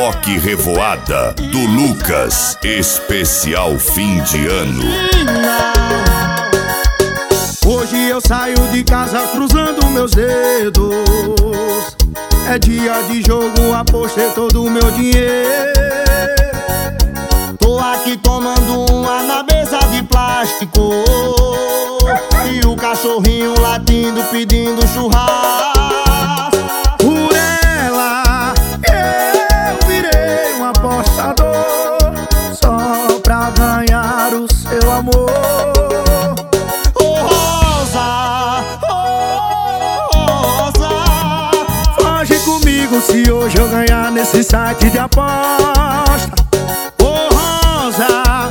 Rock Revoada do Lucas, especial fim de ano. Hoje eu saio de casa cruzando meus dedos. É dia de jogo, apostei todo o meu dinheiro. Tô aqui tomando uma na mesa de plástico e o cachorrinho latindo pedindo churrasco. Por ela eu virei um apostador só pra ganhar o seu amor. Se hoje eu ganhar nesse site de aposta, oh Rosa,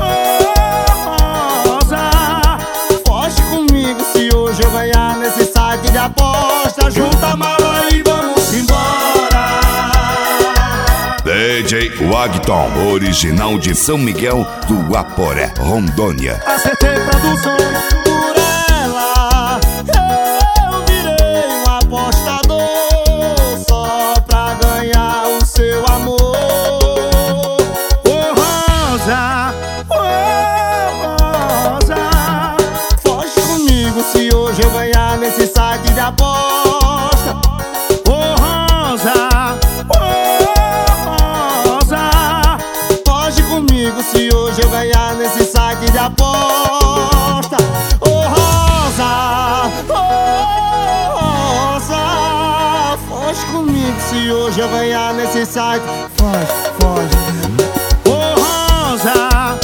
oh Rosa, foge comigo se hoje eu ganhar nesse site de aposta. Junta a mala e vamos embora. DJ Wagton, original de São Miguel do Aporé, Rondônia. Acertei produções. Por ela eu virei um apostador só pra ganhar o seu amor. Oh Rosa, oh Rosa, foge comigo se hoje eu ganhar nesse site de aposta. Oh Rosa, oh Rosa, foge comigo se hoje eu ganhar nesse site de aposta. Oh Rosa, oh Rosa, foge comigo se hoje eu ganhar nesse site. Foge, foge. Oh Rosa,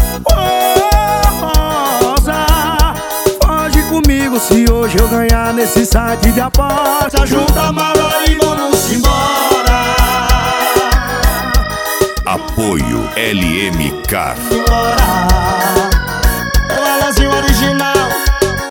oh Rosa, foge comigo se hoje eu ganhar nesse site de aposta. Junta a mala e vamos embora. Apoio LM Car. Embora.